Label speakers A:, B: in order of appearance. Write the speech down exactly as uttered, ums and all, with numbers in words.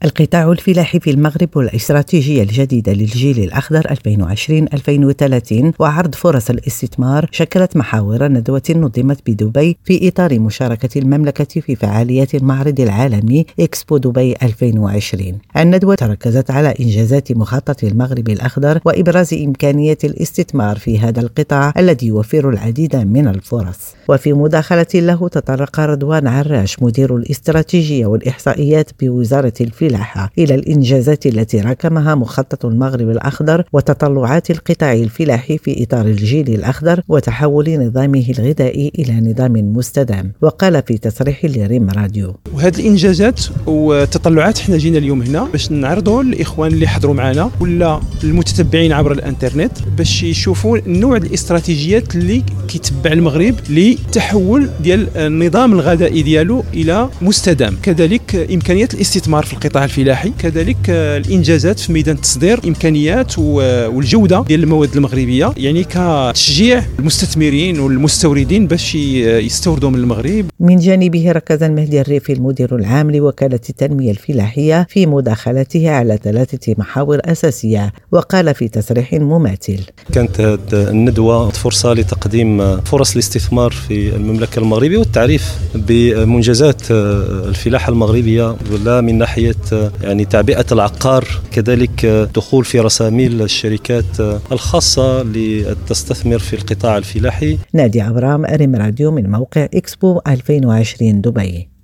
A: القطاع الفلاحي في المغرب والاستراتيجية الجديدة للجيل الأخضر ألفين وعشرين ألفين وثلاثين وعرض فرص الاستثمار شكلت محاور ندوة نظمت بدبي في إطار مشاركة المملكة في فعاليات المعرض العالمي إكسبو دبي ألفين وعشرين. الندوة تركزت على إنجازات مخطط المغرب الأخضر وإبراز إمكانية الاستثمار في هذا القطاع الذي يوفر العديد من الفرص. وفي مداخلة له تطرق رضوان عراش مدير الاستراتيجية والإحصائيات بوزارة الفلاحة إلى الإنجازات التي ركمها مخطط المغرب الأخضر وتطلعات القطاع الفلاحي في إطار الجيل الأخضر وتحول نظامه الغذائي إلى نظام مستدام. وقال في تصريح لريم راديو:
B: وهذه الإنجازات والتطلعات احنا جينا اليوم هنا باش نعرضوا للإخوان اللي حضروا معنا ولا المتتبعين عبر الانترنت باش يشوفوا نوع الاستراتيجيات اللي كيتبع المغرب لتحول ديال النظام الغذائي ديالو إلى مستدام. كذلك إمكانية الاستثمار في القطاع الفلاحي، كذلك الإنجازات في ميدان التصدير، إمكانيات والجودة ديال المواد المغربية، يعني كتشجيع المستثمرين والمستوردين باش يستوردوا من المغرب.
A: من جانبه ركز المهدي الريفي المدير العام لوكالة التنمية الفلاحية في مداخلته على ثلاثة محاور أساسية. وقال في تصريح مماثل:
C: كانت الندوة فرصة لتقديم فرص الاستثمار في المملكة المغربية والتعريف بمنجزات الفلاحة المغربية، ولا من ناحية يعني تعبئة العقار، كذلك دخول في رساميل الشركات الخاصة لتستثمر في القطاع الفلاحي.
A: نادي عبرام، ريم راديو، من موقع إكسبو ألفين وعشرين دبي.